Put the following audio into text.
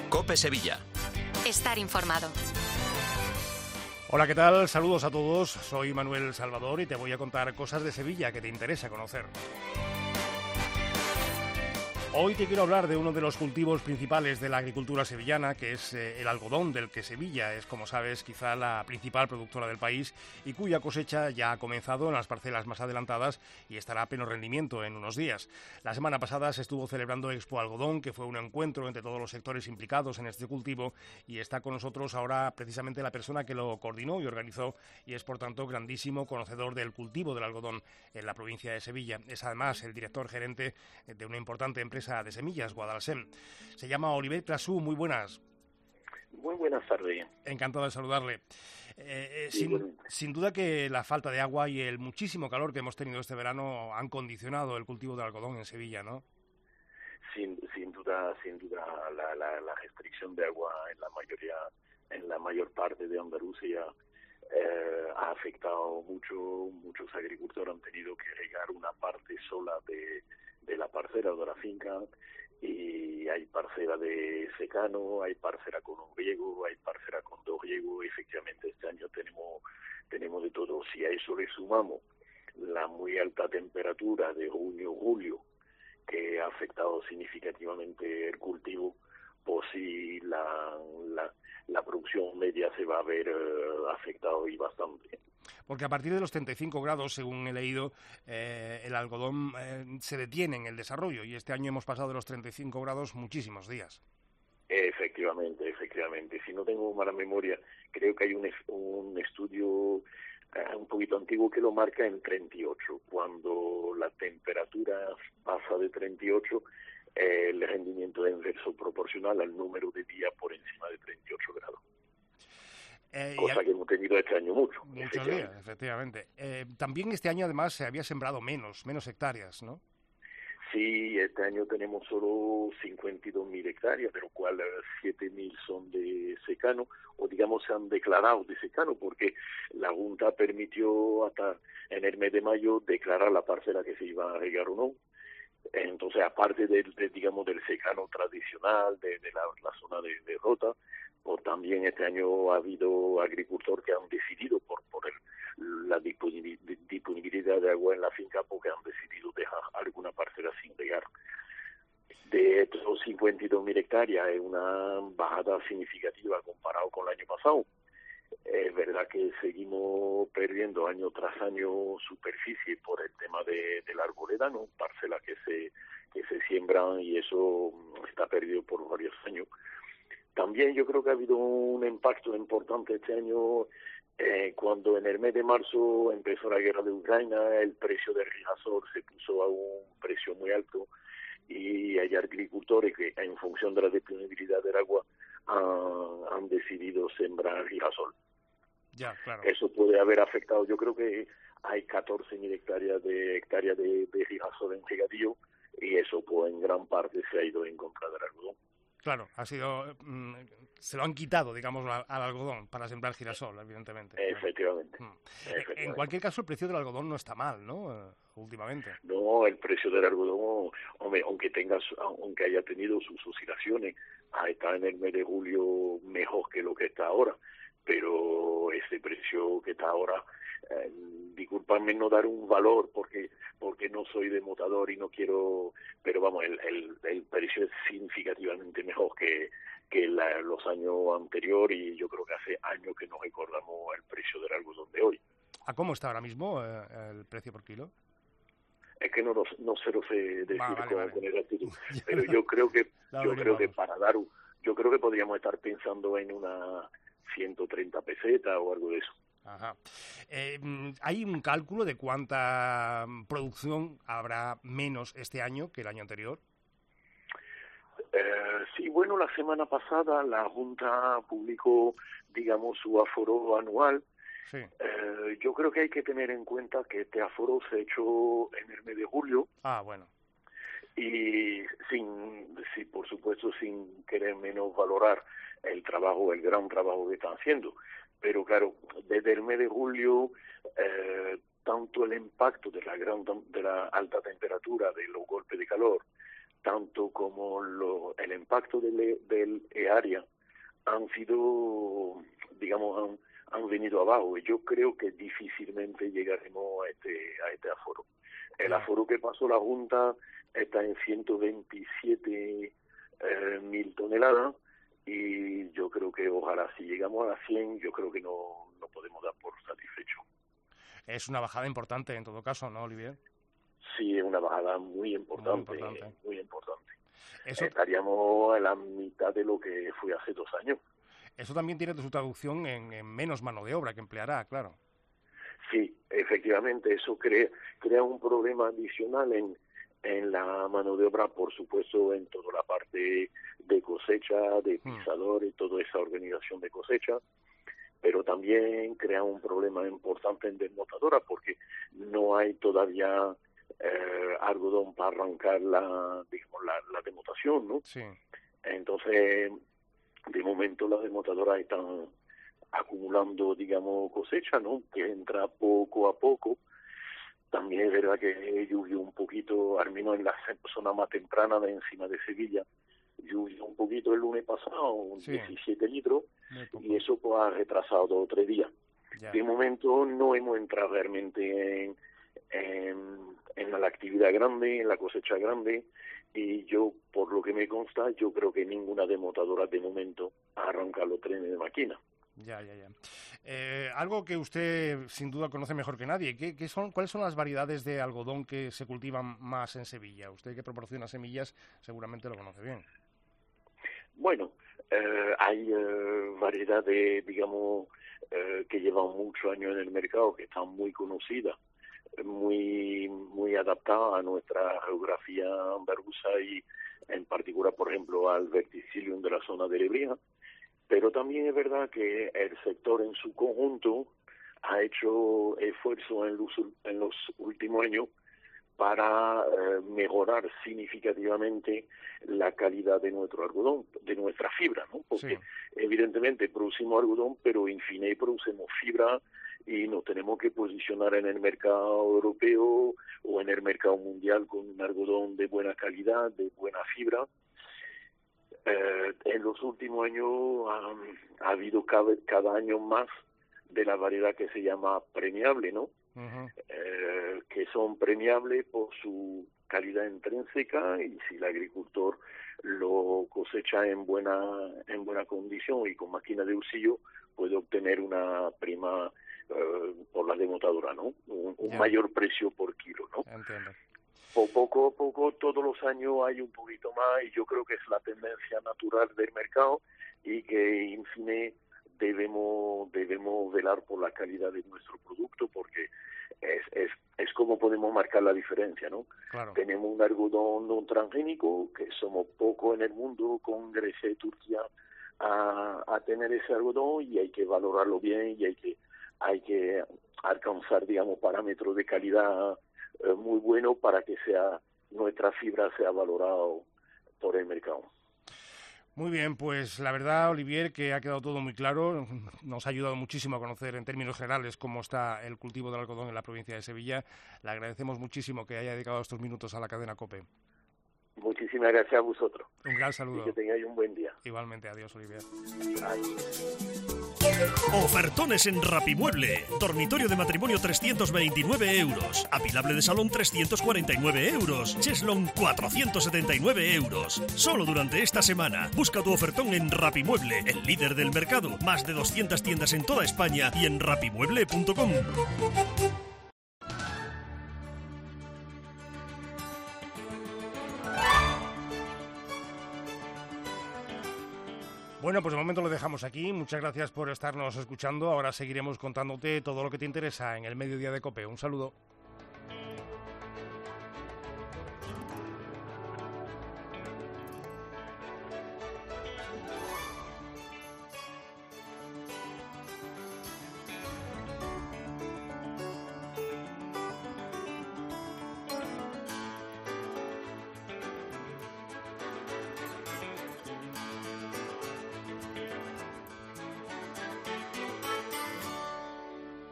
COPE Sevilla. Estar informado. Hola, ¿qué tal? Saludos a todos. Soy Manuel Salvador y te voy a contar cosas de Sevilla que te interesa conocer. Hoy te quiero hablar de uno de los cultivos principales de la agricultura sevillana, que es el algodón, del que Sevilla es, como sabes, quizá la principal productora del país y cuya cosecha ya ha comenzado en las parcelas más adelantadas y estará a pleno rendimiento en unos días. La semana pasada se estuvo celebrando Expo Algodón, que fue un encuentro entre todos los sectores implicados en este cultivo, y está con nosotros ahora precisamente la persona que lo coordinó y organizó y es, por tanto, grandísimo conocedor del cultivo del algodón en la provincia de Sevilla. Es además el director gerente de una importante empresa de semillas, Guadalsem. Se llama Oliver Clasú. Muy buenas. Muy buenas tardes. Encantado de saludarle. Sin duda que la falta de agua y el muchísimo calor que hemos tenido este verano han condicionado el cultivo del algodón en Sevilla, ¿no? Sin duda, la restricción de agua en la mayor parte de Andalucía ha afectado mucho. Muchos agricultores han tenido que regar una parte sola de la parcela o de la finca, y hay parcela de secano, hay parcela con un riego, hay parcela con dos riegos. Efectivamente, este año tenemos de todo. Si a eso le sumamos la muy alta temperatura de junio-julio, que ha afectado significativamente el cultivo, pues sí, la producción media se va a ver afectado y bastante. Porque a partir de los 35 grados, según he leído, el algodón se detiene en el desarrollo, y este año hemos pasado de los 35 grados muchísimos días. Efectivamente. Si no tengo mala memoria, creo que hay un estudio un poquito antiguo que lo marca en 38. Cuando la temperatura pasa de 38, el rendimiento es inverso proporcional al número de días por encima de 38 grados. Cosa que hemos tenido este año muchos días, efectivamente. También este año, además, se había sembrado menos hectáreas, ¿no? Sí, este año tenemos solo 52.000 hectáreas, de lo cual 7.000 son de secano, o digamos se han declarado de secano, porque la Junta permitió hasta en el mes de mayo declarar la parcela que se iba a regar o no. Entonces, aparte del secano tradicional, de la zona de Rota, pues también este año ha habido agricultores que han decidido por la disponibilidad de agua en la finca, porque han decidido dejar alguna parcela sin regar. De estos 52.000 hectáreas es una bajada significativa comparado con el año pasado. Es verdad que seguimos perdiendo año tras año superficie por el tema del arboleda, ¿no? Parcelas que se siembran, y eso está perdido por varios años. También yo creo que ha habido un impacto importante este año cuando en el mes de marzo empezó la guerra de Ucrania. El precio del girasol se puso a un precio muy alto, y hay agricultores que en función de la disponibilidad del agua han decidido sembrar girasol. Ya, claro. Eso puede haber afectado. Yo creo que hay 14.000 hectáreas de girasol en regadío, y eso pues en gran parte se ha ido en contra del algodón. Claro, se lo han quitado, digamos, al algodón para sembrar girasol, evidentemente. Efectivamente. En cualquier caso, el precio del algodón no está mal, ¿no? Últimamente. No, el precio del algodón, hombre, aunque haya tenido sus oscilaciones, está en el mes de julio mejor que lo que está ahora, pero ese precio que está ahora, discúlpame no dar un valor porque no soy demotador y no quiero, pero vamos, el precio es significativamente mejor que los años anteriores, y yo creo que hace años que no recordamos el precio del algodón de hoy. ¿A cómo está ahora mismo el precio por kilo? Es que no se lo sé decir vale. con exactitud, pero yo creo que yo creo que podríamos estar pensando en una 130 pesetas o algo de eso. Ajá. ¿Hay un cálculo de cuánta producción habrá menos este año que el año anterior? Sí, bueno, la semana pasada la Junta publicó, digamos, su aforo anual. Sí. Yo creo que hay que tener en cuenta que este aforo se ha hecho en el mes de julio. Ah, bueno. Y por supuesto, sin querer menos valorar el gran trabajo que están haciendo. Pero claro, desde el mes de julio, tanto el impacto de la alta temperatura, de los golpes de calor, tanto como el impacto del EARIA han sido, digamos, han venido abajo, y yo creo que difícilmente llegaremos a este aforo. El aforo que pasó la Junta está en 127.000 toneladas, y yo creo que ojalá si llegamos a las 100, yo creo que no podemos dar por satisfecho. Es una bajada importante en todo caso, ¿no, Olivier? Sí, es una bajada muy importante. Eso... Estaríamos a la mitad de lo que fue hace 2 años. Eso también tiene su traducción en menos mano de obra que empleará, claro. Sí, efectivamente, eso crea un problema adicional en la mano de obra, por supuesto, en toda la parte de cosecha, de pisadores, toda esa organización de cosecha, pero también crea un problema importante en desmontadora, porque no hay todavía algodón para arrancar la desmontación, ¿no? Sí. Entonces, de momento las desmontadoras están acumulando, digamos, cosecha, ¿no? Que entra poco a poco. También es verdad que llovió un poquito, al menos en la zona más temprana de encima de Sevilla, llovió un poquito el lunes pasado, 17 litros, y eso pues ha retrasado 2 o 3 días. Ya. De momento no hemos entrado realmente en la actividad grande, en la cosecha grande, y yo, por lo que me consta, yo creo que ninguna desmontadora de momento arranca los trenes de máquina. Ya. Algo que usted sin duda conoce mejor que nadie, ¿cuáles son las variedades de algodón que se cultivan más en Sevilla? Usted, que proporciona semillas, seguramente lo conoce bien. Bueno, hay variedades, digamos, que llevan muchos años en el mercado, que están muy conocidas, muy adaptadas a nuestra geografía andaluza y en particular, por ejemplo, al verticillium de la zona de Lebrija. Pero también es verdad que el sector en su conjunto ha hecho esfuerzos en los últimos años para mejorar significativamente la calidad de nuestro algodón, de nuestra fibra, ¿no? Porque evidentemente producimos algodón, pero en fin producimos fibra, y nos tenemos que posicionar en el mercado europeo o en el mercado mundial con un algodón de buena calidad, de buena fibra. En los últimos años ha habido cada año más de la variedad que se llama premiable, ¿no? Que son premiables por su calidad intrínseca, y si el agricultor lo cosecha en buena condición y con máquina de usillo, puede obtener una prima por la desmontadora, ¿no? Un mayor precio por kilo, ¿no? Entiendo. Poco a poco, todos los años hay un poquito más, y yo creo que es la tendencia natural del mercado, y que en fin debemos velar por la calidad de nuestro producto, porque es como podemos marcar la diferencia, ¿no? Claro. Tenemos un algodón no transgénico, que somos pocos en el mundo, con Grecia y Turquía a tener ese algodón, y hay que valorarlo bien, y hay que alcanzar, digamos, parámetros de calidad muy bueno para que nuestra fibra sea valorado por el mercado. Muy bien, pues la verdad, Olivier, que ha quedado todo muy claro. Nos ha ayudado muchísimo a conocer en términos generales cómo está el cultivo del algodón en la provincia de Sevilla. Le agradecemos muchísimo que haya dedicado estos minutos a la cadena COPE. Muchísimas gracias a vosotros. Un gran saludo. Y que tengáis un buen día. Igualmente, adiós, Olivier. Ofertones en Rapimueble. Dormitorio de matrimonio 329 euros. Apilable de salón 349 euros. Cheslon 479 euros. Solo durante esta semana. Busca tu ofertón en Rapimueble, el líder del mercado. Más de 200 tiendas en toda España y en rapimueble.com. Bueno, pues de momento lo dejamos aquí. Muchas gracias por estarnos escuchando. Ahora seguiremos contándote todo lo que te interesa en el Mediodía de COPE. Un saludo.